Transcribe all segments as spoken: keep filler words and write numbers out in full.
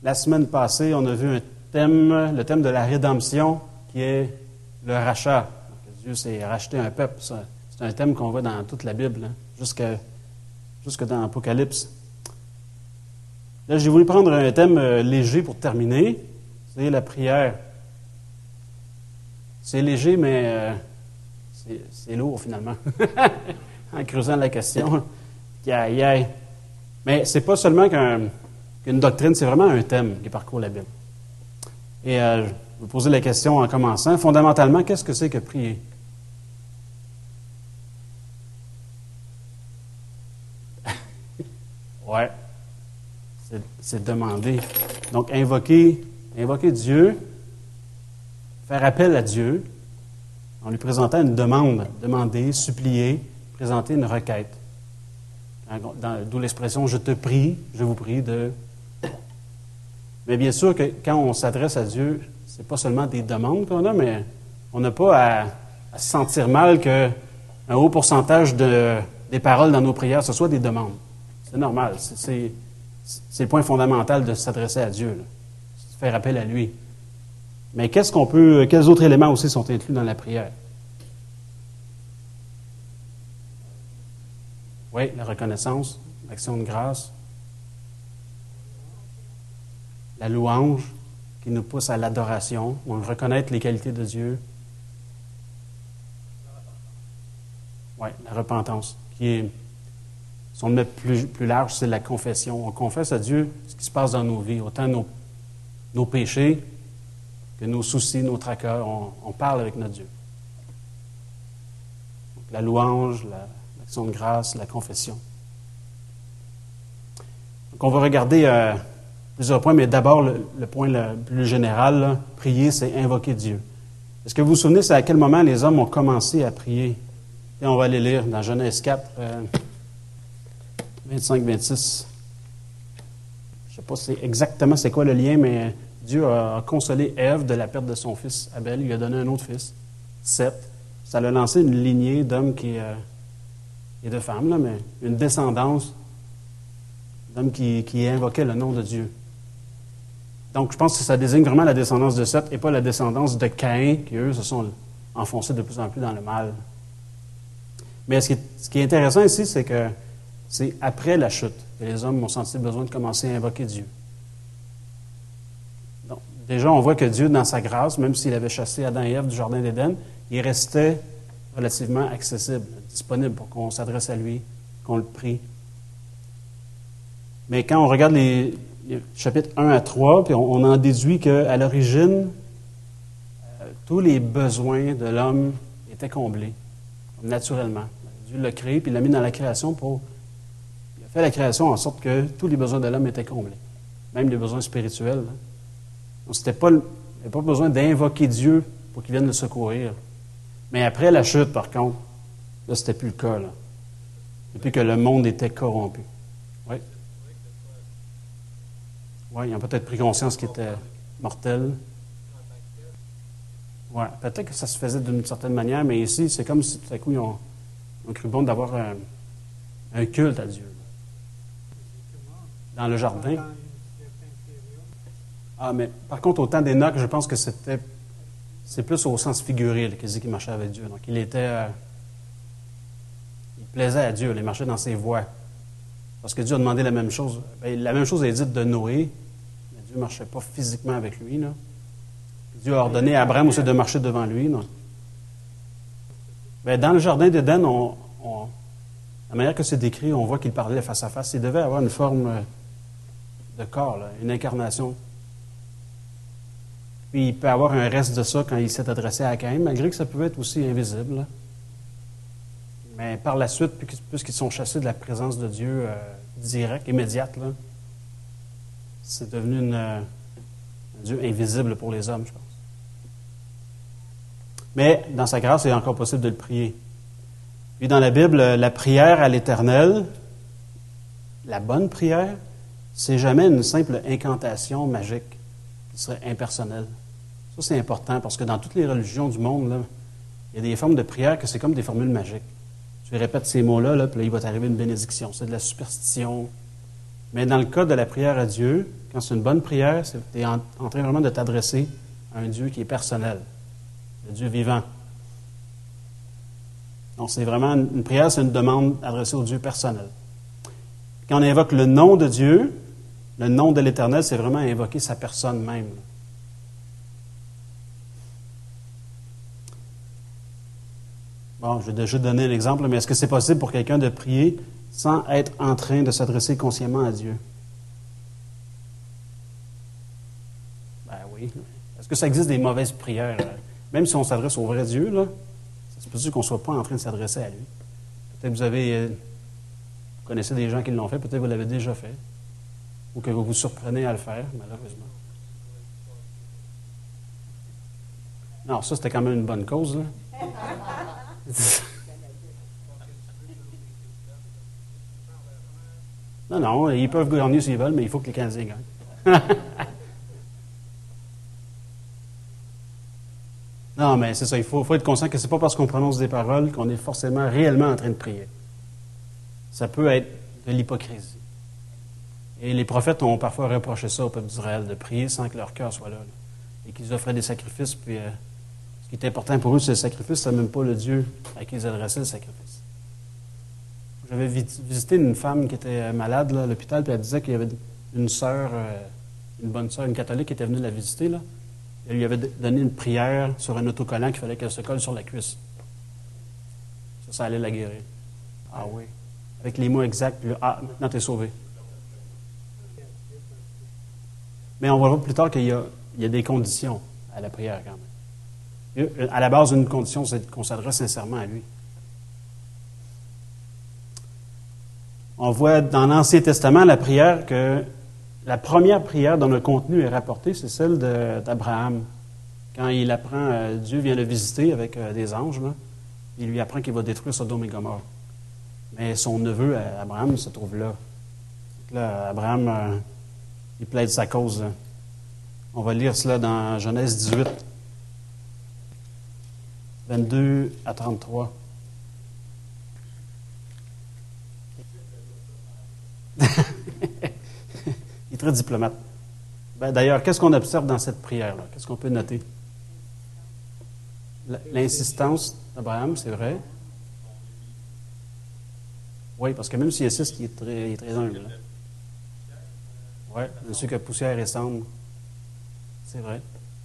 La semaine passée, on a vu un thème, le thème de la rédemption, qui est le rachat. Donc, Dieu s'est racheté un peuple. Ça, c'est un thème qu'on voit dans toute la Bible, hein, jusqu'à, jusque dans l'Apocalypse. Là, j'ai voulu prendre un thème euh, léger pour terminer. C'est la prière. C'est léger, mais euh, c'est, c'est lourd finalement. En creusant la question. Aïe, aïe. Mais c'est pas seulement qu'un, qu'une doctrine, c'est vraiment un thème qui parcourt la Bible. Et euh, je vais vous poser la question en commençant. Fondamentalement, qu'est-ce que c'est que prier? Ouais. C'est, c'est demander. Donc, invoquer, invoquer Dieu, faire appel à Dieu, en lui présentant une demande, demander, supplier, présenter une requête. Dans, d'où l'expression « je te prie »,« je vous prie » de... Mais bien sûr que quand on s'adresse à Dieu, c'est pas seulement des demandes qu'on a, mais on n'a pas à, à se sentir mal qu'un haut pourcentage de, des paroles dans nos prières, ce soit des demandes. C'est normal. C'est, c'est, c'est le point fondamental de s'adresser à Dieu, là. C'est de faire appel à lui. Mais qu'est-ce qu'on peut, quels autres éléments aussi sont inclus dans la prière? Oui, la reconnaissance, l'action de grâce, la louange qui nous pousse à l'adoration, ou à reconnaître les qualités de Dieu. Oui, la repentance, qui est, si on le met plus, plus large, c'est la confession. On confesse à Dieu ce qui se passe dans nos vies, autant nos, nos péchés que nos soucis, nos tracas. On, on parle avec notre Dieu. Donc, la louange, la l'action de grâce, la confession. Donc, on va regarder euh, plusieurs points, mais d'abord, le, le point le plus général, là, prier, c'est invoquer Dieu. Est-ce que vous vous souvenez, c'est à quel moment les hommes ont commencé à prier? Et on va aller lire dans Genèse quatre, euh, vingt-cinq vingt-six. Je ne sais pas c'est exactement c'est quoi le lien, mais Dieu a consolé Ève de la perte de son fils Abel. Il lui a donné un autre fils, Seth. Ça l'a lancé une lignée d'hommes qui... Euh, et de femmes, là, mais une descendance d'hommes qui, qui invoquaient le nom de Dieu. Donc, je pense que ça désigne vraiment la descendance de Seth et pas la descendance de Caïn, qui, eux, se sont enfoncés de plus en plus dans le mal. Mais ce qui est, ce qui est intéressant ici, c'est que c'est après la chute que les hommes ont senti le besoin de commencer à invoquer Dieu. Donc, déjà, on voit que Dieu, dans sa grâce, même s'il avait chassé Adam et Ève du Jardin d'Éden, il restait relativement accessible, disponible pour qu'on s'adresse à lui, qu'on le prie. Mais quand on regarde les, les chapitres un à trois, puis on, on en déduit qu'à l'origine, euh, tous les besoins de l'homme étaient comblés, naturellement. Dieu l'a créé, puis il l'a mis dans la création pour... Il a fait la création en sorte que tous les besoins de l'homme étaient comblés, même les besoins spirituels. Hein. Donc, c'était pas, il n'y avait pas besoin d'invoquer Dieu pour qu'il vienne le secourir. Mais après la chute, par contre, là, c'était plus le cas, là. Depuis que le monde était corrompu. Oui. Oui, ils ont peut-être pris conscience qu'il était mortel. Oui, peut-être que ça se faisait d'une certaine manière, mais ici, c'est comme si tout à coup, ils ont, ils ont cru bon d'avoir un, un culte à Dieu. Dans le jardin. Ah, mais par contre, au temps d'Enoch, je pense que c'était... C'est plus au sens figuré qu'il dit qu'il marchait avec Dieu. Donc, il était... Euh, il plaisait à Dieu, il marchait dans ses voies. Parce que Dieu a demandé la même chose. Bien, la même chose est dite de Noé. Mais Dieu ne marchait pas physiquement avec lui, là. Dieu a ordonné à Abraham aussi de marcher devant lui. Non? Bien, dans le jardin d'Éden, on, on, la manière que c'est décrit, on voit qu'il parlait face à face. Il devait avoir une forme de corps, là, une incarnation. Puis il peut avoir un reste de ça quand il s'est adressé à Caïn, malgré que ça pouvait être aussi invisible. Là. Mais par la suite, puisqu'ils sont chassés de la présence de Dieu euh, directe, immédiate, là, c'est devenu une, euh, un Dieu invisible pour les hommes, je pense. Mais dans sa grâce, il est encore possible de le prier. Puis dans la Bible, la prière à l'Éternel, la bonne prière, c'est jamais une simple incantation magique qui serait impersonnelle. Ça, c'est important parce que dans toutes les religions du monde, là, il y a des formes de prière que c'est comme des formules magiques. Tu répètes ces mots-là, là, puis là, il va t'arriver une bénédiction. C'est de la superstition. Mais dans le cas de la prière à Dieu, quand c'est une bonne prière, tu es en, en train vraiment de t'adresser à un Dieu qui est personnel, le Dieu vivant. Donc, c'est vraiment une, une prière, c'est une demande adressée au Dieu personnel. Quand on invoque le nom de Dieu, le nom de l'Éternel, c'est vraiment invoquer sa personne même. Bon, je vais déjà donner un exemple, mais est-ce que c'est possible pour quelqu'un de prier sans être en train de s'adresser consciemment à Dieu? Ben oui. Est-ce que ça existe des mauvaises prières? Même si on s'adresse au vrai Dieu, là, c'est possible qu'on ne soit pas en train de s'adresser à lui. Peut-être que vous avez, euh, vous connaissez des gens qui l'ont fait, peut-être que vous l'avez déjà fait, ou que vous vous surprenez à le faire, malheureusement. Non, ça, c'était quand même une bonne cause, là. Non, non, ils peuvent gagner s'ils veulent, mais il faut que les Canadiens gagnent. Non, mais c'est ça, il faut, faut être conscient que c'est pas parce qu'on prononce des paroles qu'on est forcément réellement en train de prier. Ça peut être de l'hypocrisie. Et les prophètes ont parfois reproché ça au peuple d'Israël, de prier sans que leur cœur soit là, là. Et qu'ils offraient des sacrifices, puis euh, ce qui est important pour eux, c'est le sacrifice, c'est même pas le Dieu à qui ils adressaient le sacrifice. J'avais visité une femme qui était malade là, à l'hôpital, puis elle disait qu'il y avait une sœur, euh, une bonne sœur, une catholique, qui était venue la visiter, là. Elle lui avait donné une prière sur un autocollant qu'il fallait qu'elle se colle sur la cuisse. Ça, ça allait la guérir. Ah oui. Avec les mots exacts, puis là, ah, maintenant t'es sauvé. Mais on va voir plus tard qu'il y a, il y a des conditions à la prière quand même. À la base, une condition, c'est qu'on s'adresse sincèrement à lui. On voit dans l'Ancien Testament la prière que la première prière dont le contenu est rapporté, c'est celle de, d'Abraham. Quand il apprend, euh, Dieu vient le visiter avec euh, des anges, là, il lui apprend qu'il va détruire Sodome et Gomorrhe. Mais son neveu, Abraham, se trouve là. Donc là, Abraham, euh, il plaide sa cause. Là. On va lire cela dans Genèse dix-huit, vingt-deux à trente-trois. Il est très diplomate. Ben, d'ailleurs, qu'est-ce qu'on observe dans cette prière-là? Qu'est-ce qu'on peut noter? L'insistance d'Abraham, c'est vrai. Oui, parce que même s'il insiste, il est très, il est très humble. Oui, monsieur que poussière et cendre. C'est vrai.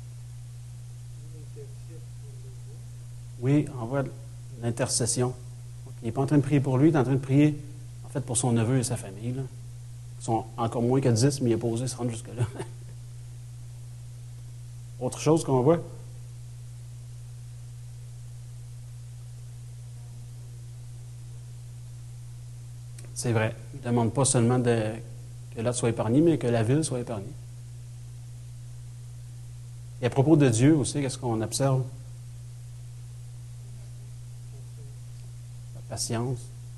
Oui, on voit l'intercession. Il n'est pas en train de prier pour lui, il est en train de prier, en fait, pour son neveu et sa famille. Là. Ils sont encore moins que dix, mais il est posé se rendre jusque-là. Autre chose qu'on voit? C'est vrai. Il ne demande pas seulement de, que l'autre soit épargné, mais que la ville soit épargnée. Et à propos de Dieu aussi, qu'est-ce qu'on observe? La patience.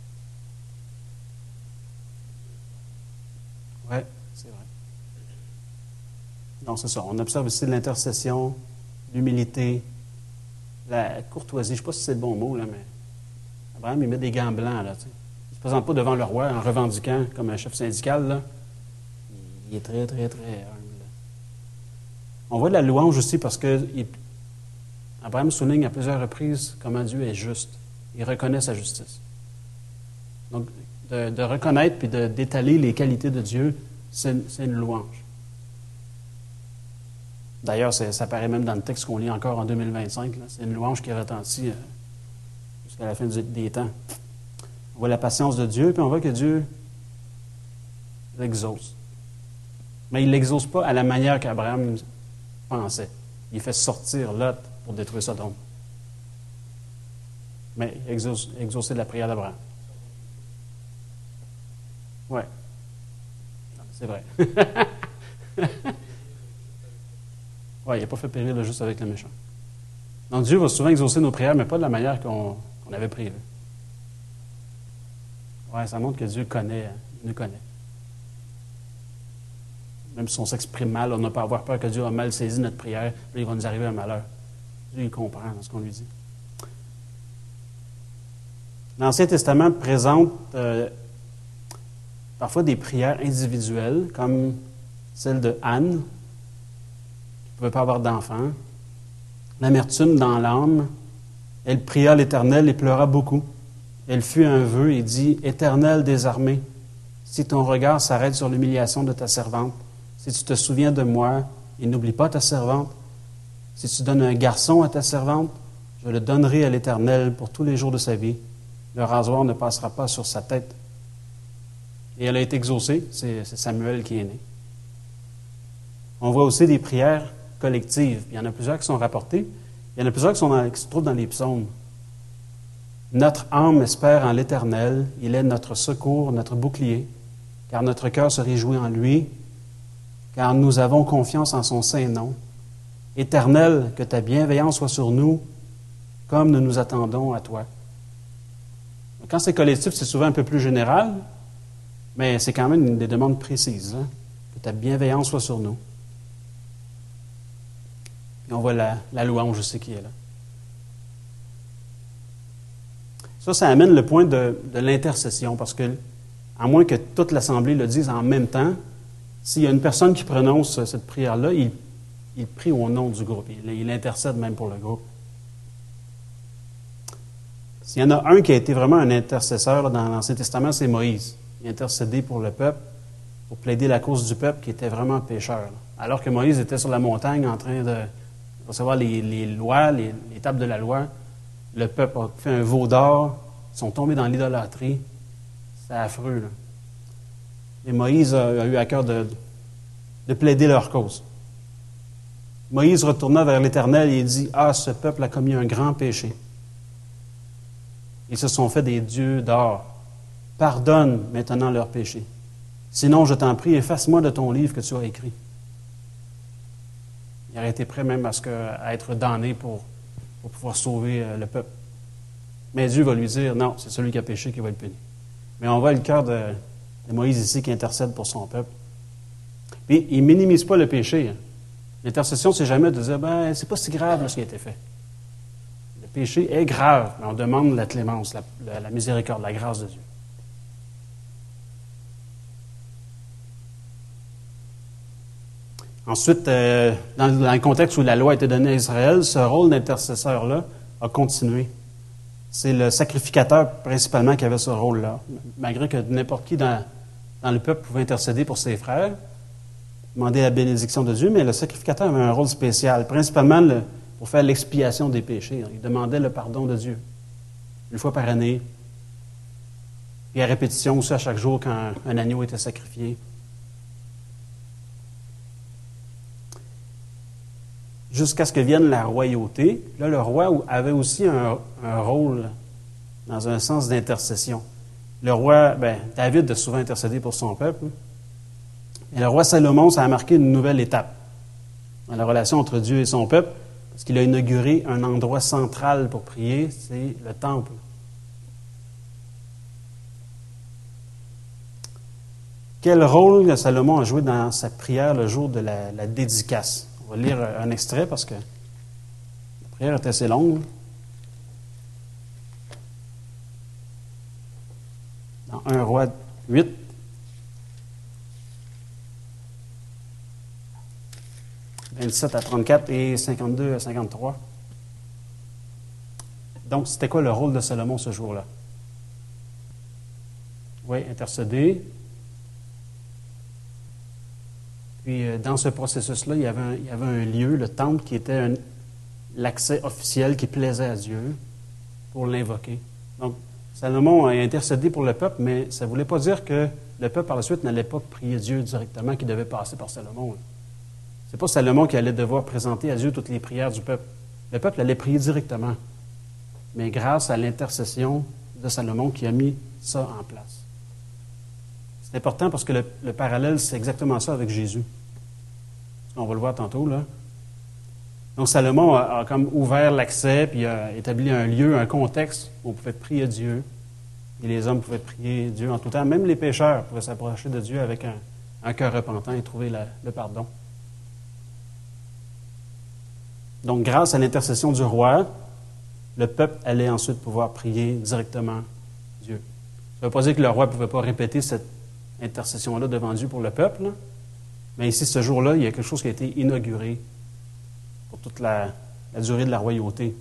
Oui, c'est vrai. Donc, c'est ça. On observe aussi de l'intercession, l'humilité, la courtoisie. Je ne sais pas si c'est le bon mot, là, mais Abraham, il met des gants blancs, là, tu sais. Il ne se présente pas devant le roi en revendiquant comme un chef syndical, là. Il est très, très, très humble. On voit de la louange aussi parce que il, Abraham souligne à plusieurs reprises comment Dieu est juste. Il reconnaît sa justice. Donc, de, de reconnaître puis de, d'étaler les qualités de Dieu, c'est, c'est une louange. D'ailleurs, c'est, ça paraît même dans le texte qu'on lit encore en deux mille vingt-cinq. Là. C'est une louange qui retentit euh, jusqu'à la fin du, des temps. On voit la patience de Dieu, puis on voit que Dieu l'exauce. Mais il ne l'exauce pas à la manière qu'Abraham pensait. Il fait sortir Lot pour détruire Sodome. Mais il exauce, exaucé de la prière d'Abraham. Oui. C'est vrai. Oui, il n'a pas fait périr le juste avec le méchant. Donc Dieu va souvent exaucer nos prières, mais pas de la manière qu'on, qu'on avait prévu. Oui, ça montre que Dieu connaît, il nous connaît. Même si on s'exprime mal, on n'a pas à avoir peur que Dieu a mal saisi notre prière, puis il va nous arriver un malheur. Dieu, il comprend dans ce qu'on lui dit. L'Ancien Testament présente euh, parfois des prières individuelles, comme celle de Anne, qui ne pouvait pas avoir d'enfant. L'amertume dans l'âme. Elle pria l'Éternel et pleura beaucoup. Elle fit un vœu et dit, « Éternel des armées, si ton regard s'arrête sur l'humiliation de ta servante, si tu te souviens de moi et n'oublie pas ta servante, si tu donnes un garçon à ta servante, je le donnerai à l'Éternel pour tous les jours de sa vie. Le rasoir ne passera pas sur sa tête. » Et elle a été exaucée. C'est Samuel qui est né. On voit aussi des prières collectives. Il y en a plusieurs qui sont rapportées. Il y en a plusieurs qui, sont dans, qui se trouvent dans les psaumes. Notre âme espère en l'Éternel. Il est notre secours, notre bouclier. Car notre cœur se réjouit en lui. Car nous avons confiance en son saint nom. Éternel, que ta bienveillance soit sur nous, comme nous nous attendons à toi. Quand c'est collectif, c'est souvent un peu plus général, mais c'est quand même une des demandes précises. Hein? Que ta bienveillance soit sur nous. Et on voit la, la louange aussi qui est là. Ça, ça amène le point de, de l'intercession, parce que, à moins que toute l'Assemblée le dise en même temps, s'il y a une personne qui prononce cette prière-là, il, il prie au nom du groupe. Il, il intercède même pour le groupe. S'il y en a un qui a été vraiment un intercesseur là, dans l'Ancien Testament, c'est Moïse. Il a intercédé pour le peuple, pour plaider la cause du peuple qui était vraiment pécheur. Là. Alors que Moïse était sur la montagne en train de recevoir les, les lois, les, les tables de la loi, le peuple a fait un veau d'or, ils sont tombés dans l'idolâtrie. C'est affreux. Là. Et Moïse a, a eu à cœur de, de plaider leur cause. Moïse retourna vers l'Éternel et il dit, « Ah, ce peuple a commis un grand péché. Ils se sont fait des dieux d'or. Pardonne maintenant leurs péchés. Sinon, je t'en prie, efface-moi de ton livre que tu as écrit. » Il aurait été prêt même à, ce que, à être damné pour, pour pouvoir sauver le peuple. Mais Dieu va lui dire, non, c'est celui qui a péché qui va être puni. Mais on voit le cœur de, de Moïse ici qui intercède pour son peuple. Puis, il ne minimise pas le péché. Hein. L'intercession, c'est jamais de dire, ben, c'est pas si grave là, ce qui a été fait. Le péché est grave, mais on demande la clémence, la, la, la miséricorde, la grâce de Dieu. Ensuite, euh, dans, dans le contexte où la loi a été donnée à Israël, ce rôle d'intercesseur-là a continué. C'est le sacrificateur principalement qui avait ce rôle-là. Malgré que n'importe qui dans, dans le peuple pouvait intercéder pour ses frères, demander la bénédiction de Dieu, mais le sacrificateur avait un rôle spécial, principalement le, pour faire l'expiation des péchés. Il demandait le pardon de Dieu, une fois par année, et à répétition aussi à chaque jour quand un, un agneau était sacrifié. Jusqu'à ce que vienne la royauté. Là, le roi avait aussi un, un rôle dans un sens d'intercession. Le roi, ben, David a souvent intercédé pour son peuple. Et le roi Salomon, ça a marqué une nouvelle étape dans la relation entre Dieu et son peuple, parce qu'il a inauguré un endroit central pour prier, c'est le temple. Quel rôle Salomon a joué dans sa prière le jour de la, la dédicace? On va lire un extrait parce que la prière est assez longue. Dans un roi huit, vingt-sept à trente-quatre et cinquante-deux à cinquante-trois. Donc, c'était quoi le rôle de Salomon ce jour-là? Oui, intercéder. Puis, dans ce processus-là, il y avait un, il y avait un lieu, le temple, qui était l'accès officiel qui plaisait à Dieu pour l'invoquer. Donc, Salomon a intercédé pour le peuple, mais ça ne voulait pas dire que le peuple, par la suite, n'allait pas prier Dieu directement, qu'il devait passer par Salomon. Ce n'est pas Salomon qui allait devoir présenter à Dieu toutes les prières du peuple. Le peuple allait prier directement, mais grâce à l'intercession de Salomon qui a mis ça en place. C'est important parce que le, le parallèle, c'est exactement ça avec Jésus. On va le voir tantôt, là. Donc, Salomon a, a comme ouvert l'accès, puis a établi un lieu, un contexte où on pouvait prier Dieu. Et les hommes pouvaient prier Dieu en tout temps. Même les pécheurs pouvaient s'approcher de Dieu avec un, un cœur repentant et trouver la, le pardon. Donc, grâce à l'intercession du roi, le peuple allait ensuite pouvoir prier directement Dieu. Ça ne veut pas dire que le roi ne pouvait pas répéter cette intercession-là devant Dieu pour le peuple. Là. Mais ici, ce jour-là, il y a quelque chose qui a été inauguré pour toute la, la durée de la royauté.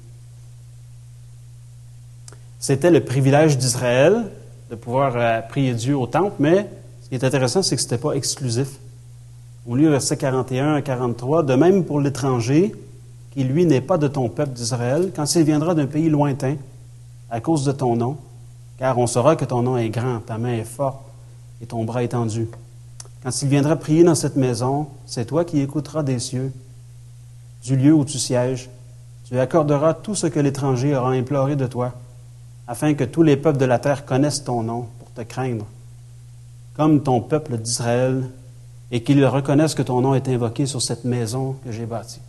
C'était le privilège d'Israël de pouvoir euh, prier Dieu au temple, mais ce qui est intéressant, c'est que ce n'était pas exclusif. Au lieu versets quarante et un à quarante-trois, de même pour l'étranger, qui lui n'est pas de ton peuple d'Israël, quand il viendra d'un pays lointain, à cause de ton nom, car on saura que ton nom est grand, ta main est forte et ton bras étendu. Quand il viendra prier dans cette maison, c'est toi qui écouteras des cieux, du lieu où tu sièges. Tu accorderas tout ce que l'étranger aura imploré de toi, afin que tous les peuples de la terre connaissent ton nom pour te craindre, comme ton peuple d'Israël, et qu'ils reconnaissent que ton nom est invoqué sur cette maison que j'ai bâtie.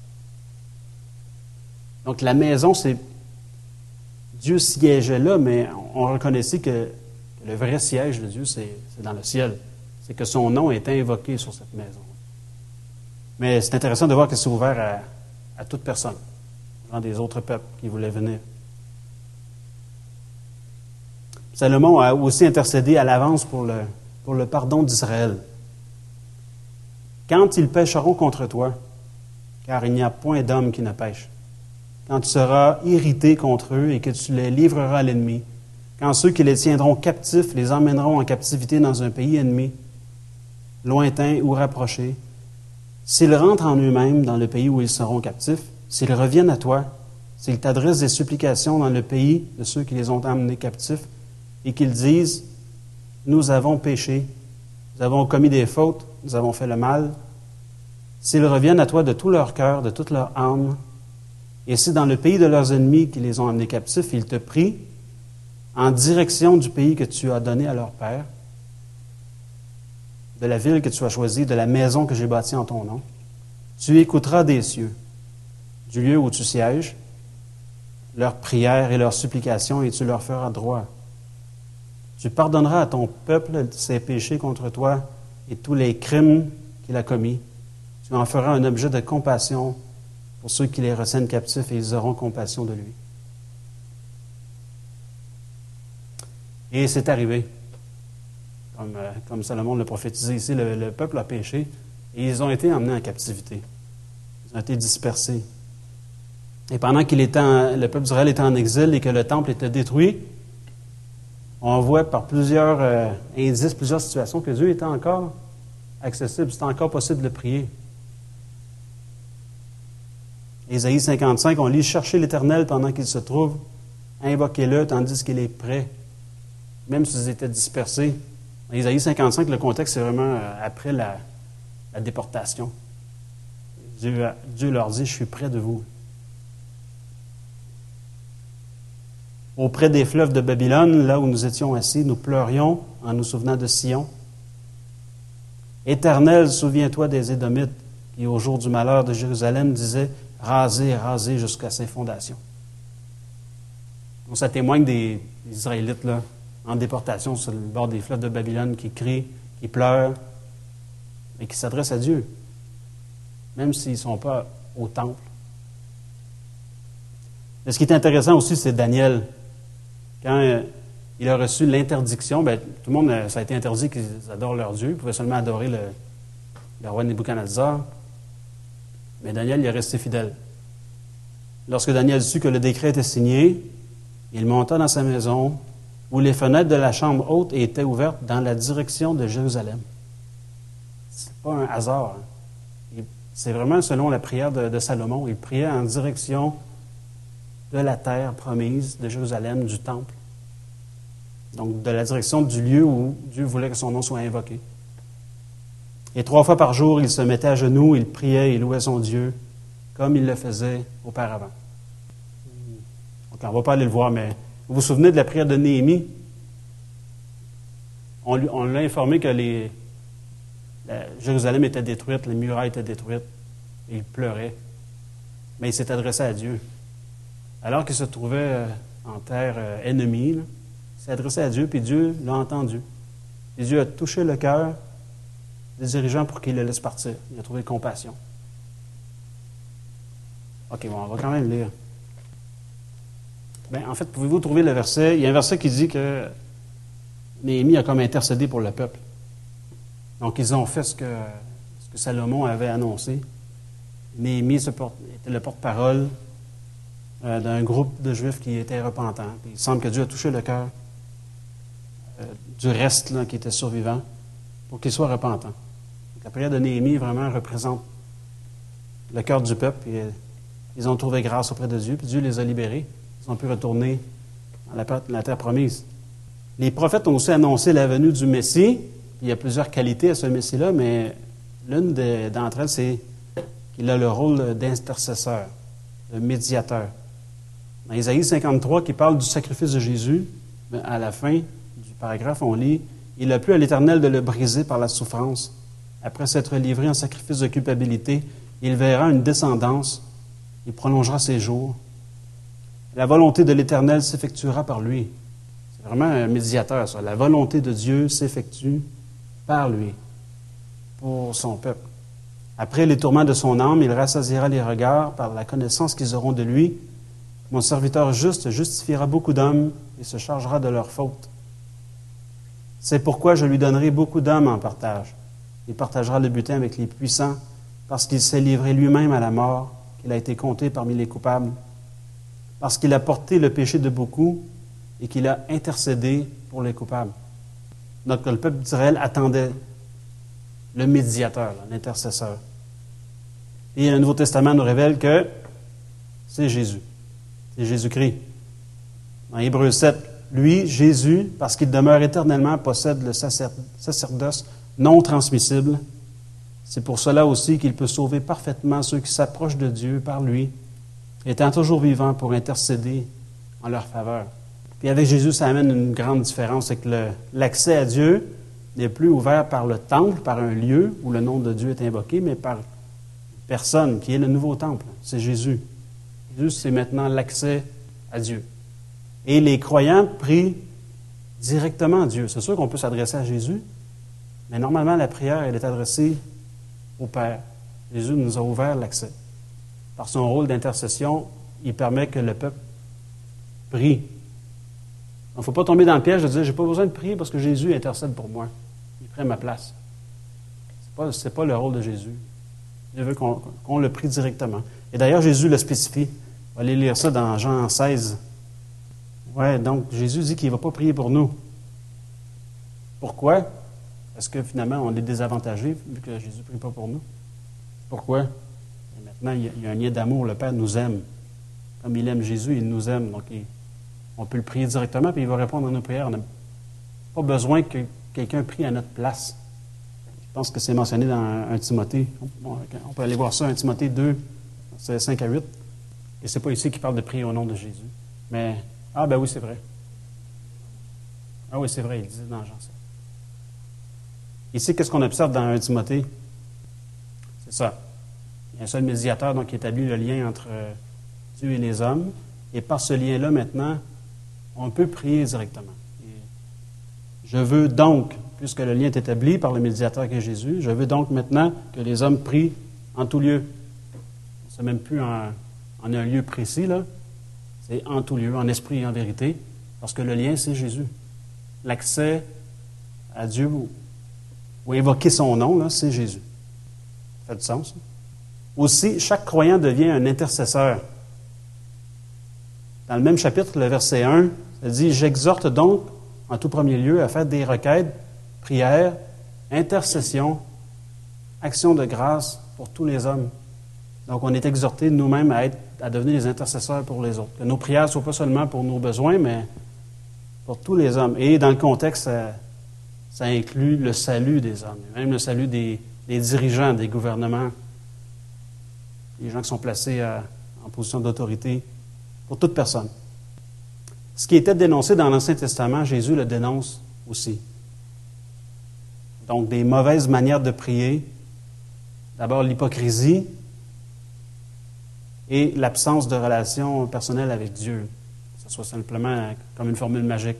Donc la maison, c'est... Dieu siégeait là, mais on reconnaissait que le vrai siège de Dieu, c'est, c'est dans le ciel. C'est que son nom est invoqué sur cette maison. Mais c'est intéressant de voir que c'est ouvert à, à toute personne, genre des autres peuples qui voulaient venir. Salomon a aussi intercédé à l'avance pour le, pour le pardon d'Israël. Quand ils pécheront contre toi, car il n'y a point d'homme qui ne pêche, quand tu seras irrité contre eux et que tu les livreras à l'ennemi, quand ceux qui les tiendront captifs les emmèneront en captivité dans un pays ennemi, lointain ou rapproché, s'ils rentrent en eux-mêmes dans le pays où ils seront captifs, s'ils reviennent à toi, s'ils t'adressent des supplications dans le pays de ceux qui les ont emmenés captifs, et qu'ils disent, nous avons péché, nous avons commis des fautes, nous avons fait le mal, s'ils reviennent à toi de tout leur cœur, de toute leur âme, et si dans le pays de leurs ennemis qui les ont amenés captifs, ils te prient en direction du pays que tu as donné à leur père, de la ville que tu as choisie, de la maison que j'ai bâtie en ton nom, tu écouteras des cieux, du lieu où tu sièges, leurs prières et leurs supplications, et tu leur feras droit. Tu pardonneras à ton peuple ses péchés contre toi et tous les crimes qu'il a commis. Tu en feras un objet de compassion pour ceux qui les retiennent captifs, et ils auront compassion de lui. Et c'est arrivé. Comme, euh, comme Salomon l'a prophétisé ici, le, le peuple a péché et ils ont été emmenés en captivité. Ils ont été dispersés. Et pendant qu'il était en, le peuple d'Israël était en exil et que le temple était détruit, on voit par plusieurs euh, indices, plusieurs situations que Dieu était encore accessible. C'était encore possible de prier. Ésaïe cinquante-cinq, on lit « Cherchez l'Éternel pendant qu'il se trouve, invoquez-le tandis qu'il est prêt », même s'ils étaient dispersés. Dans Ésaïe cinquante-cinq, le contexte, c'est vraiment après la, la déportation. Dieu, Dieu leur dit « Je suis près de vous ». Auprès des fleuves de Babylone, là où nous étions assis, nous pleurions en nous souvenant de Sion. « Éternel, souviens-toi des Édomites qui, au jour du malheur de Jérusalem, disaient « Rasez, rasez jusqu'à ses fondations. » Donc ça témoigne des, des Israélites là, en déportation sur le bord des fleuves de Babylone qui crient, qui pleurent et qui s'adressent à Dieu, même s'ils ne sont pas au temple. Mais ce qui est intéressant aussi, c'est Daniel. Quand euh, il a reçu l'interdiction, bien, tout le monde, ça a été interdit qu'ils adorent leur Dieu. Ils pouvaient seulement adorer le, le roi Nebuchadnezzar. Mais Daniel, il est resté fidèle. Lorsque Daniel sut que le décret était signé, il monta dans sa maison, où les fenêtres de la chambre haute étaient ouvertes dans la direction de Jérusalem. C'est pas un hasard. Hein. C'est vraiment selon la prière de, de Salomon. Il priait en direction de la terre promise, de Jérusalem, du temple. Donc, de la direction du lieu où Dieu voulait que son nom soit invoqué. Et trois fois par jour, il se mettait à genoux, il priait, il louait son Dieu, comme il le faisait auparavant. Donc, on ne va pas aller le voir, mais vous vous souvenez de la prière de Néhémie? On, lui, on l'a informé que les, la, Jérusalem était détruite, les murailles étaient détruites, et il pleurait. Mais il s'est adressé à Dieu. Alors qu'il se trouvait en terre euh, ennemie, là, il s'est adressé à Dieu, puis Dieu l'a entendu. Et Dieu a touché le cœur des dirigeants pour qu'ils le laissent partir. Il a trouvé compassion. OK, bon, on va quand même lire. Bien, en fait, pouvez-vous trouver le verset? Il y a un verset qui dit que Néhémie a comme intercédé pour le peuple. Donc, ils ont fait ce que, ce que Salomon avait annoncé. Néhémie se porte, était le porte-parole euh, d'un groupe de Juifs qui étaient repentants. Puis il semble que Dieu a touché le cœur euh, du reste là, qui était survivant pour qu'ils soient repentants. Donc, la prière de Néhémie vraiment représente le cœur du peuple. Et, euh, ils ont trouvé grâce auprès de Dieu, puis Dieu les a libérés. Ils ont pu retourner dans la, la terre promise. Les prophètes ont aussi annoncé la venue du Messie. Il y a plusieurs qualités à ce Messie-là, mais l'une de, d'entre elles, c'est qu'il a le rôle d'intercesseur, de médiateur. Dans Isaïe cinquante-trois, qui parle du sacrifice de Jésus, à la fin du paragraphe, on lit « Il a plu à l'Éternel de le briser par la souffrance. Après s'être livré en sacrifice de culpabilité, il verra une descendance, il prolongera ses jours. La volonté de l'Éternel s'effectuera par lui. » C'est vraiment un médiateur, ça. La volonté de Dieu s'effectue par lui, pour son peuple. Après les tourments de son âme, il rassasiera les regards par la connaissance qu'ils auront de lui. Mon serviteur juste justifiera beaucoup d'hommes et se chargera de leurs fautes. C'est pourquoi je lui donnerai beaucoup d'hommes en partage. Il partagera le butin avec les puissants, parce qu'il s'est livré lui-même à la mort, qu'il a été compté parmi les coupables, parce qu'il a porté le péché de beaucoup et qu'il a intercédé pour les coupables. Donc, le peuple d'Israël attendait le médiateur, l'intercesseur. Et le Nouveau Testament nous révèle que c'est Jésus. C'est Jésus-Christ. Dans Hébreux sept, lui, Jésus, parce qu'il demeure éternellement, possède le sacerdoce non transmissible. C'est pour cela aussi qu'il peut sauver parfaitement ceux qui s'approchent de Dieu par lui, étant toujours vivant pour intercéder en leur faveur. Puis avec Jésus, ça amène une grande différence, c'est que le, l'accès à Dieu n'est plus ouvert par le temple, par un lieu où le nom de Dieu est invoqué, mais par une personne qui est le nouveau temple. C'est Jésus. Jésus, c'est maintenant l'accès à Dieu. Et les croyants prient directement à Dieu. C'est sûr qu'on peut s'adresser à Jésus, mais normalement, la prière, elle est adressée au Père. Jésus nous a ouvert l'accès. Par son rôle d'intercession, il permet que le peuple prie. Il ne faut pas tomber dans le piège de dire « j'ai pas besoin de prier parce que Jésus intercède pour moi. Il prend ma place. » Ce n'est pas, pas le rôle de Jésus. Dieu veut qu'on, qu'on le prie directement. Et d'ailleurs, Jésus le spécifie. On va aller lire ça dans Jean seize. Ouais, donc Jésus dit qu'il ne va pas prier pour nous. Pourquoi? Parce que finalement, on est désavantagés vu que Jésus ne prie pas pour nous. Pourquoi? Et maintenant, il y a un lien d'amour. Le Père nous aime. Comme il aime Jésus, il nous aime. Donc, il, on peut le prier directement, puis il va répondre à nos prières. On n'a pas besoin que quelqu'un prie à notre place. Je pense que c'est mentionné dans un Timothée. On peut aller voir ça, un Timothée deux, c'est cinq à huit. Et c'est pas ici qu'il parle de prier au nom de Jésus. Mais, ah ben oui, c'est vrai. Ah oui, c'est vrai, il dit dans Jean sept. Ici, qu'est-ce qu'on observe dans un Timothée? C'est ça. Il y a un seul médiateur donc, qui établit le lien entre Dieu et les hommes. Et par ce lien-là, maintenant, on peut prier directement. Et je veux donc, puisque le lien est établi par le médiateur qui est Jésus, je veux donc maintenant que les hommes prient en tout lieu. C'est même plus en, en un lieu précis, là. C'est en tout lieu, en esprit et en vérité, parce que le lien, c'est Jésus. L'accès à Dieu ou, ou évoquer son nom, là, c'est Jésus. Ça fait du sens. Hein? Aussi, chaque croyant devient un intercesseur. Dans le même chapitre, le verset un, ça dit « J'exhorte donc, en tout premier lieu, à faire des requêtes, prières, intercessions, actions de grâce pour tous les hommes. » Donc, on est exhortés nous-mêmes à, être, à devenir des intercesseurs pour les autres. Que nos prières ne soient pas seulement pour nos besoins, mais pour tous les hommes. Et dans le contexte, ça, ça inclut le salut des hommes, même le salut des, des dirigeants, des gouvernements, les gens qui sont placés à, en position d'autorité, pour toute personne. Ce qui était dénoncé dans l'Ancien Testament, Jésus le dénonce aussi. Donc, des mauvaises manières de prier. D'abord, l'hypocrisie et l'absence de relation personnelle avec Dieu. Que ce soit simplement comme une formule magique.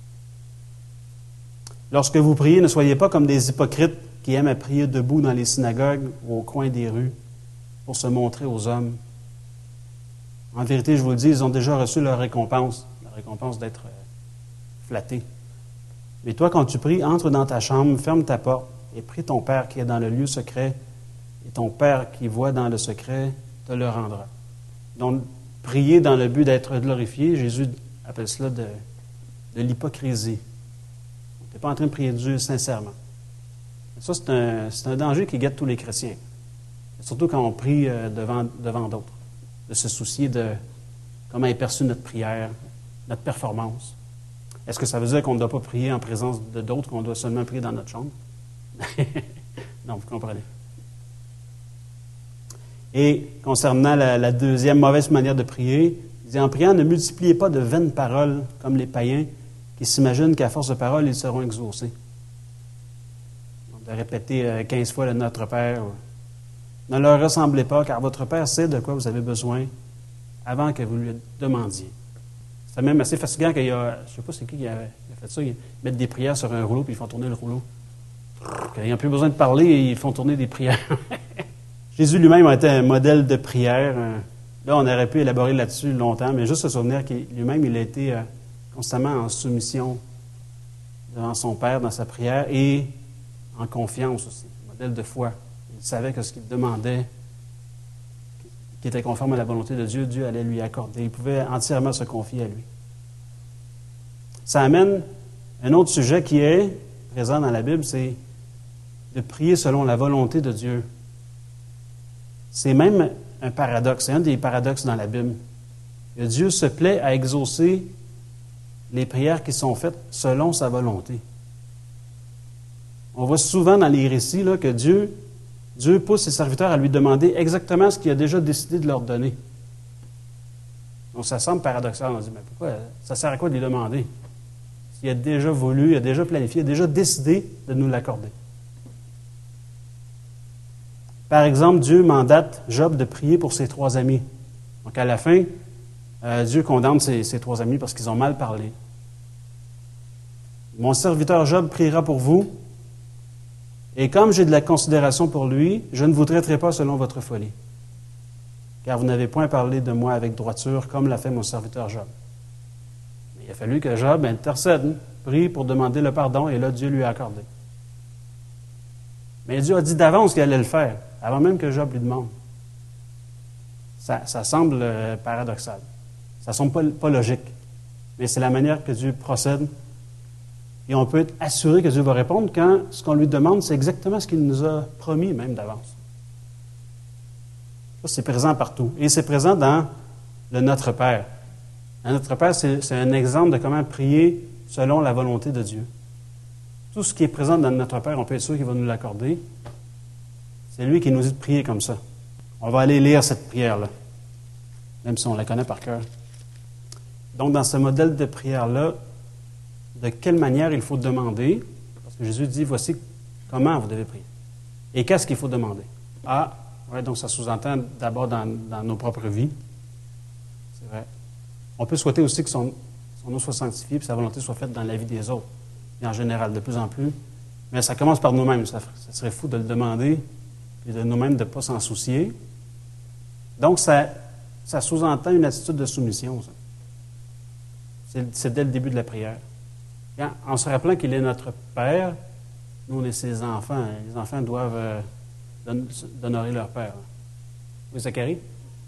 Lorsque vous priez, ne soyez pas comme des hypocrites qui aiment à prier debout dans les synagogues ou au coin des rues pour se montrer aux hommes. En vérité, je vous le dis, ils ont déjà reçu leur récompense, la récompense d'être flattés. Mais toi, quand tu pries, entre dans ta chambre, ferme ta porte et prie ton Père qui est dans le lieu secret, et ton Père qui voit dans le secret te le rendra. Donc, prier dans le but d'être glorifié, Jésus appelle cela de, de l'hypocrisie. Tu n'es pas en train de prier Dieu sincèrement. Ça, c'est un, c'est un danger qui guette tous les chrétiens. Surtout quand on prie devant, devant d'autres. De se soucier de comment est perçue notre prière, notre performance. Est-ce que ça veut dire qu'on ne doit pas prier en présence de d'autres, qu'on doit seulement prier dans notre chambre? Non, vous comprenez. Et concernant la, la deuxième mauvaise manière de prier, il dit, en priant, ne multipliez pas de vaines paroles comme les païens qui s'imaginent qu'à force de paroles, ils seront exaucés. Donc, de répéter quinze fois le Notre Père. Ne leur ressemblez pas, car votre Père sait de quoi vous avez besoin avant que vous lui demandiez. C'est même assez fatigant qu'il y a, je ne sais pas c'est qui qui a, qui a fait ça, ils mettent des prières sur un rouleau puis ils font tourner le rouleau. Quand ils n'ont plus besoin de parler, ils font tourner des prières. Jésus lui-même a été un modèle de prière. Là, on aurait pu élaborer là-dessus longtemps, mais juste se souvenir qu'il lui-même, il a été constamment en soumission devant son Père dans sa prière et en confiance aussi, modèle de foi. Il savait que ce qu'il demandait, qui était conforme à la volonté de Dieu, Dieu allait lui accorder. Il pouvait entièrement se confier à lui. Ça amène un autre sujet qui est présent dans la Bible, c'est de prier selon la volonté de Dieu. C'est même un paradoxe, c'est un des paradoxes dans la Bible. Que Dieu se plaît à exaucer les prières qui sont faites selon sa volonté. On voit souvent dans les récits là, que Dieu, Dieu pousse ses serviteurs à lui demander exactement ce qu'il a déjà décidé de leur donner. Donc ça semble paradoxal. On se dit, mais pourquoi? Ça sert à quoi de lui demander? S'il a déjà voulu, il a déjà planifié, il a déjà décidé de nous l'accorder. Par exemple, Dieu mandate Job de prier pour ses trois amis. Donc à la fin, euh, Dieu condamne ses, ses trois amis parce qu'ils ont mal parlé. Mon serviteur Job priera pour vous, et comme j'ai de la considération pour lui, je ne vous traiterai pas selon votre folie. Car vous n'avez point parlé de moi avec droiture, comme l'a fait mon serviteur Job. Mais il a fallu que Job intercède, prie pour demander le pardon, et là, Dieu lui a accordé. Mais Dieu a dit d'avance qu'il allait le faire, avant même que Job lui demande. Ça, ça semble euh, paradoxal. Ça ne semble pas, pas logique. Mais c'est la manière que Dieu procède. Et on peut être assuré que Dieu va répondre quand ce qu'on lui demande, c'est exactement ce qu'il nous a promis, même d'avance. Ça, c'est présent partout. Et c'est présent dans le Notre Père. Le Notre Père, c'est, c'est un exemple de comment prier selon la volonté de Dieu. Tout ce qui est présent dans Notre Père, on peut être sûr qu'il va nous l'accorder. C'est lui qui nous dit de prier comme ça. On va aller lire cette prière-là, même si on la connaît par cœur. Donc, dans ce modèle de prière-là, de quelle manière il faut demander, parce que Jésus dit, voici comment vous devez prier. Et qu'est-ce qu'il faut demander? Ah, ouais, donc ça sous-entend d'abord dans, dans nos propres vies. C'est vrai. On peut souhaiter aussi que son, son nom soit sanctifié et que sa volonté soit faite dans la vie des autres. Et en général, de plus en plus. Mais ça commence par nous-mêmes. Ça, ça serait fou de le demander et de nous-mêmes de ne pas s'en soucier. Donc, ça, ça sous-entend une attitude de soumission. Ça. C'est, c'est dès le début de la prière. En se rappelant qu'il est notre Père, nous, on est ses enfants. Les enfants doivent euh, don- d'honorer leur Père. Oui, Zacharie?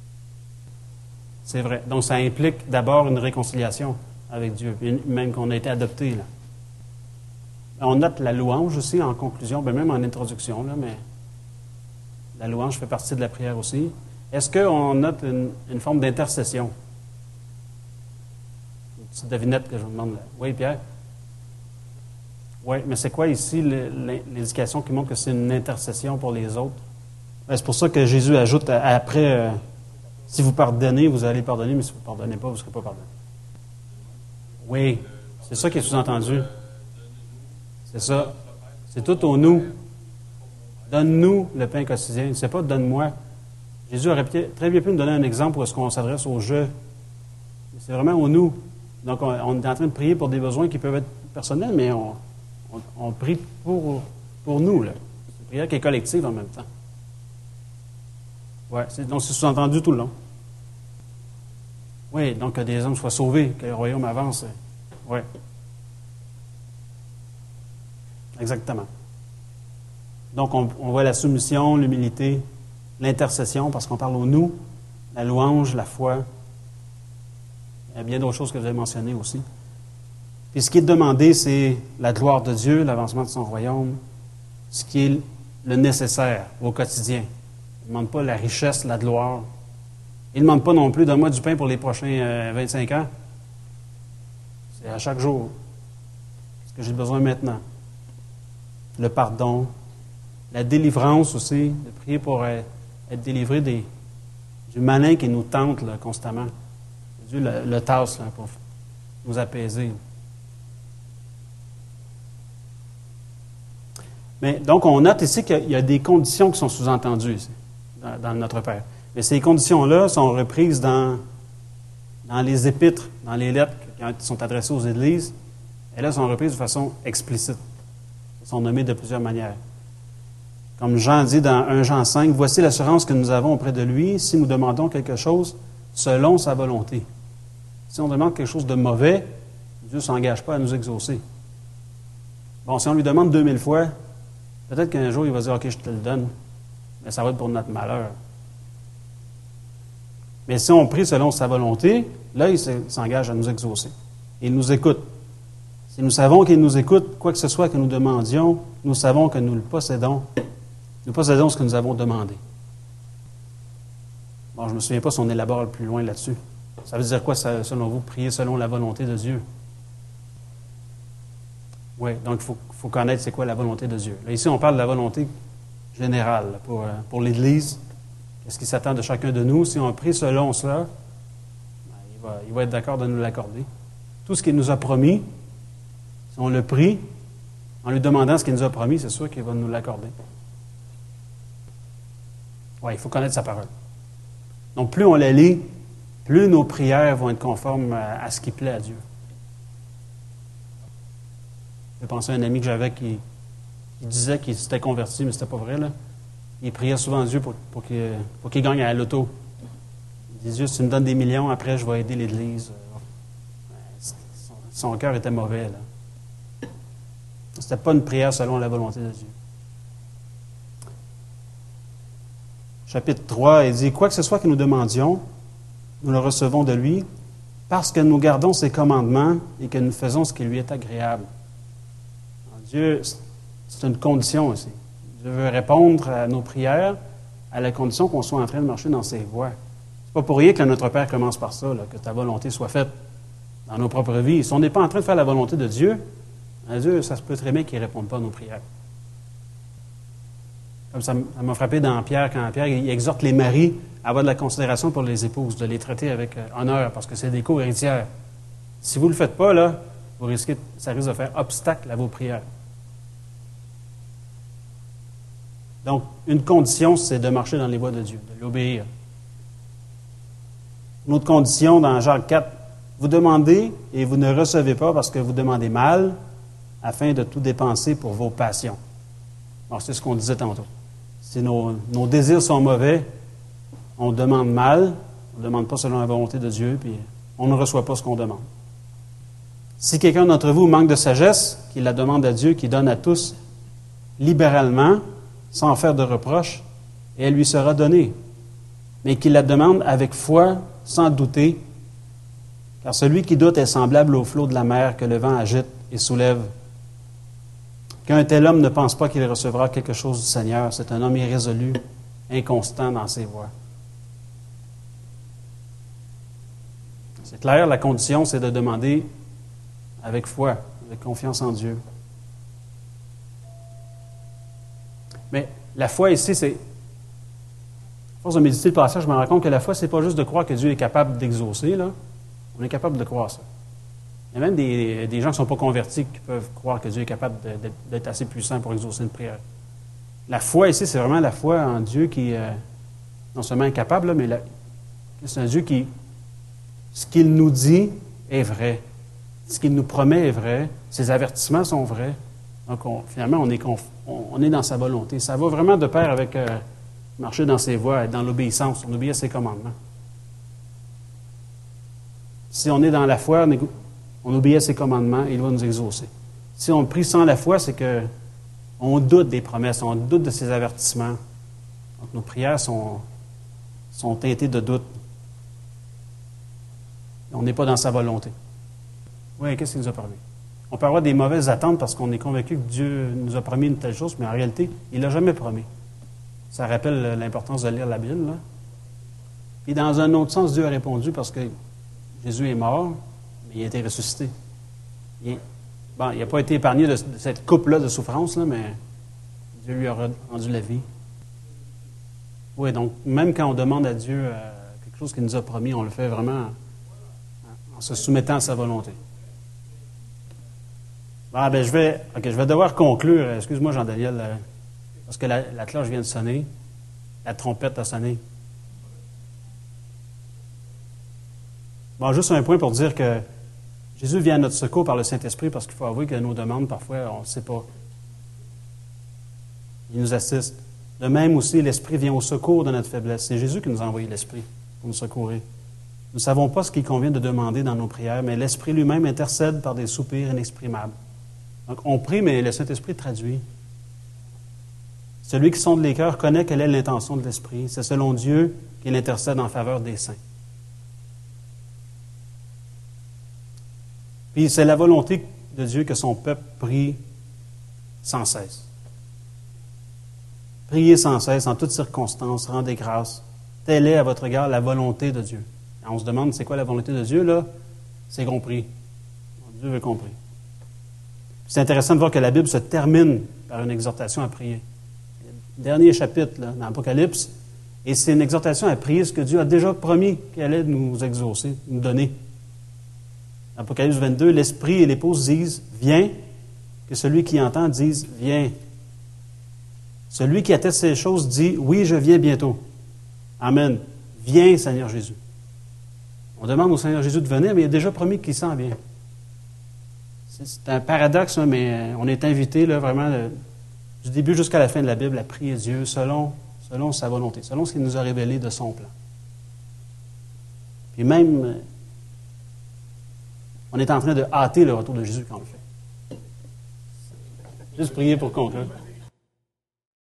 C'est vrai. Donc, ça implique d'abord une réconciliation avec Dieu, même qu'on a été adopté. Là. On note la louange aussi en conclusion, bien même en introduction, là, mais la louange fait partie de la prière aussi. Est-ce qu'on note une, une forme d'intercession? Une petite devinette que je vous demande. Là. Oui, Pierre? Oui, mais c'est quoi ici l'indication qui montre que c'est une intercession pour les autres? C'est pour ça que Jésus ajoute après, euh, si vous pardonnez, vous allez pardonner, mais si vous ne pardonnez pas, vous ne serez pas pardonné. Oui, c'est ça qui est sous-entendu. C'est ça. C'est tout au nous. Donne-nous le pain quotidien. C'est pas donne-moi. Jésus aurait très bien pu nous donner un exemple où est-ce qu'on s'adresse au je. C'est vraiment au nous. Donc, on, on est en train de prier pour des besoins qui peuvent être personnels, mais on, on, on prie pour, pour nous. Là. C'est une prière qui est collective en même temps. Ouais, c'est, donc, c'est sous-entendu tout le long. Oui, donc que des hommes soient sauvés, que le royaume avance. Oui. Exactement. Donc, on, on voit la soumission, l'humilité, l'intercession, parce qu'on parle au nous, la louange, la foi. Il y a bien d'autres choses que vous avez mentionnées aussi. Puis ce qui est demandé, c'est la gloire de Dieu, l'avancement de son royaume, ce qui est le nécessaire au quotidien. Il ne demande pas la richesse, la gloire. Il ne demande pas non plus, donne-moi du pain pour les prochains euh, vingt-cinq ans. C'est à chaque jour. Ce que j'ai besoin maintenant. Le pardon, la délivrance aussi, de prier pour euh, être délivré des, du malin qui nous tente là, constamment. Dieu le, le tasse là, pour nous apaiser. Mais donc, on note ici qu'il y a des conditions qui sont sous-entendues ici, dans, dans notre Père. Mais ces conditions-là sont reprises dans, dans les épîtres, dans les lettres qui sont adressées aux Églises. Et là, sont reprises de façon explicite. Elles sont nommées de plusieurs manières. Comme Jean dit dans un Jean cinq, « Voici l'assurance que nous avons auprès de lui si nous demandons quelque chose selon sa volonté. » Si on demande quelque chose de mauvais, Dieu ne s'engage pas à nous exaucer. Bon, si on lui demande deux mille fois, peut-être qu'un jour, il va dire « OK, je te le donne. » Mais ça va être pour notre malheur. Mais si on prie selon sa volonté, là, il s'engage à nous exaucer. Il nous écoute. Si nous savons qu'il nous écoute, quoi que ce soit que nous demandions, nous savons que nous le possédons. Nous possédons ce que nous avons demandé. Bon, je ne me souviens pas si on élabore plus loin là-dessus. Ça veut dire quoi, selon vous, prier selon la volonté de Dieu? Oui, donc il faut, faut connaître c'est quoi la volonté de Dieu. Là, ici, on parle de la volonté générale pour, pour l'Église. Qu'est-ce qui s'attend de chacun de nous? Si on prie selon cela, ben, il, va, il va être d'accord de nous l'accorder. Tout ce qu'il nous a promis, si on le prie, en lui demandant ce qu'il nous a promis, c'est sûr qu'il va nous l'accorder. Oui, il faut connaître sa parole. Donc, plus on la lit, plus nos prières vont être conformes à, à ce qui plaît à Dieu. Je pensais à un ami que j'avais qui, qui disait qu'il s'était converti, mais c'était pas vrai, là. Il priait souvent à Dieu pour, pour qu'il pour qu'il gagne à la loto. Il dit, Dieu, si tu me donnes des millions, après, je vais aider l'Église. Son, son cœur était mauvais, là. C'était pas une prière selon la volonté de Dieu. Chapitre trois, il dit, « Quoi que ce soit que nous demandions, nous le recevons de lui, parce que nous gardons ses commandements et que nous faisons ce qui lui est agréable. » Dieu, c'est une condition aussi. Dieu veut répondre à nos prières à la condition qu'on soit en train de marcher dans ses voies. C'est pas pour rien que notre Père commence par ça, là, que ta volonté soit faite dans nos propres vies. Si on n'est pas en train de faire la volonté de Dieu, à Dieu, ça se peut très bien qu'il ne réponde pas à nos prières. Comme ça, ça m'a frappé dans Pierre, quand Pierre il exhorte les maris à avoir de la considération pour les épouses, de les traiter avec euh, honneur, parce que c'est des co-héritières. Si vous ne le faites pas, là, vous risquez, ça risque de faire obstacle à vos prières. Donc, une condition, c'est de marcher dans les voies de Dieu, de l'obéir. Une autre condition, dans Jacques quatre, vous demandez et vous ne recevez pas parce que vous demandez mal, afin de tout dépenser pour vos passions. Alors, c'est ce qu'on disait tantôt. Si nos, nos désirs sont mauvais, on demande mal, on ne demande pas selon la volonté de Dieu, puis on ne reçoit pas ce qu'on demande. Si quelqu'un d'entre vous manque de sagesse, qu'il la demande à Dieu, qui donne à tous libéralement, sans faire de reproches, et elle lui sera donnée. Mais qu'il la demande avec foi, sans douter, car celui qui doute est semblable au flot de la mer que le vent agite et soulève. Qu'un tel homme ne pense pas qu'il recevra quelque chose du Seigneur. C'est un homme irrésolu, inconstant dans ses voies. C'est clair, la condition, c'est de demander avec foi, avec confiance en Dieu. Mais la foi ici, c'est... À force de méditer le passage, je me rends compte que la foi, c'est pas juste de croire que Dieu est capable d'exaucer, là. On est capable de croire ça. Il y a même des, des gens qui ne sont pas convertis qui peuvent croire que Dieu est capable de, de, d'être assez puissant pour exaucer une prière. La foi ici, c'est vraiment la foi en Dieu qui, euh, non seulement est capable, là, mais la, c'est un Dieu qui, ce qu'il nous dit est vrai. Ce qu'il nous promet est vrai. Ses avertissements sont vrais. Donc, on, finalement, on est, conf, on, on est dans sa volonté. Ça va vraiment de pair avec euh, marcher dans ses voies, être dans l'obéissance. On obéit à ses commandements. Si on est dans la foi, on, on obéit à ses commandements et il va nous exaucer. Si on prie sans la foi, c'est que On doute des promesses, on doute de ses avertissements. Donc nos prières sont, sont teintées de doute. On n'est pas dans sa volonté. Oui, qu'est-ce qu'il nous a promis? On peut avoir des mauvaises attentes parce qu'on est convaincu que Dieu nous a promis une telle chose, mais en réalité, il ne l'a jamais promis. Ça rappelle l'importance de lire la Bible, là. Et dans un autre sens, Dieu a répondu parce que Jésus est mort, mais il a été ressuscité. Il bon, il n'a pas été épargné de, de cette coupe-là de souffrance, là, mais Dieu lui a rendu la vie. Oui, donc même quand on demande à Dieu euh, quelque chose qu'il nous a promis, on le fait vraiment en, en se soumettant à sa volonté. Ah, ben, je vais, ok, je vais devoir conclure. Excuse-moi, Jean-Daniel, euh, parce que la, la cloche vient de sonner. La trompette a sonné. Bon, juste un point pour dire que Jésus vient à notre secours par le Saint-Esprit parce qu'il faut avouer que nos demandes, parfois, on ne sait pas. Il nous assiste. De même aussi, l'Esprit vient au secours de notre faiblesse. C'est Jésus qui nous a envoyé l'Esprit pour nous secourir. Nous ne savons pas ce qu'il convient de demander dans nos prières, mais l'Esprit lui-même intercède par des soupirs inexprimables. Donc, on prie, mais le Saint-Esprit traduit. Celui qui sonde les cœurs connaît quelle est l'intention de l'Esprit. C'est selon Dieu qu'il intercède en faveur des saints. Puis c'est la volonté de Dieu que son peuple prie sans cesse. Priez sans cesse, en toutes circonstances, rendez grâce. Telle est à votre égard la volonté de Dieu. Et on se demande, c'est quoi la volonté de Dieu, là? C'est qu'on prie. Dieu veut qu'on prie. C'est intéressant de voir que la Bible se termine par une exhortation à prier. Le dernier chapitre, là, dans l'Apocalypse, et c'est une exhortation à prier ce que Dieu a déjà promis qu'il allait nous exaucer, nous donner. Dans Apocalypse vingt-deux, l'Esprit et l'Épouse disent « Viens », que celui qui entend dise « Viens ». Celui qui atteste ces choses dit « Oui, je viens bientôt ». Amen. Viens, Seigneur Jésus. On demande au Seigneur Jésus de venir, mais il a déjà promis qu'il s'en vient. C'est un paradoxe, mais on est invité là, vraiment de, du début jusqu'à la fin de la Bible à prier Dieu selon, selon sa volonté, selon ce qu'il nous a révélé de son plan. Puis même, on est en train de hâter le retour de Jésus quand on le fait. Juste prier pour conclure.